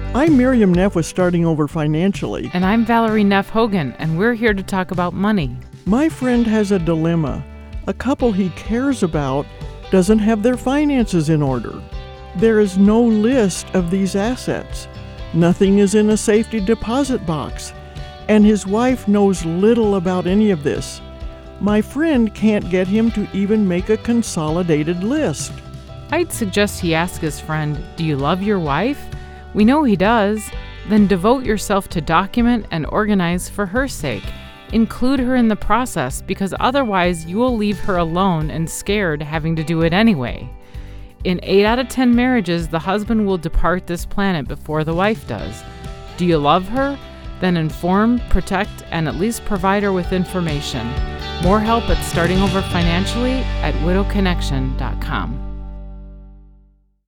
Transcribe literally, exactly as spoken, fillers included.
I'm Miriam Neff with Starting Over Financially. And I'm Valerie Neff Hogan, and we're here to talk about money. My friend has a dilemma. A couple he cares about doesn't have their finances in order. There is no list of these assets. Nothing is in a safety deposit box, and his wife knows little about any of this. My friend can't get him to even make a consolidated list. I'd suggest he ask his friend, "Do you love your wife?" We know he does. Then devote yourself to document and organize for her sake. Include her in the process, because otherwise you will leave her alone and scared, having to do it anyway. In eight out of ten marriages, the husband will depart this planet before the wife does. Do you love her? Then inform, protect, and at least provide her with information. More help at Starting Over Financially at widow connection dot com.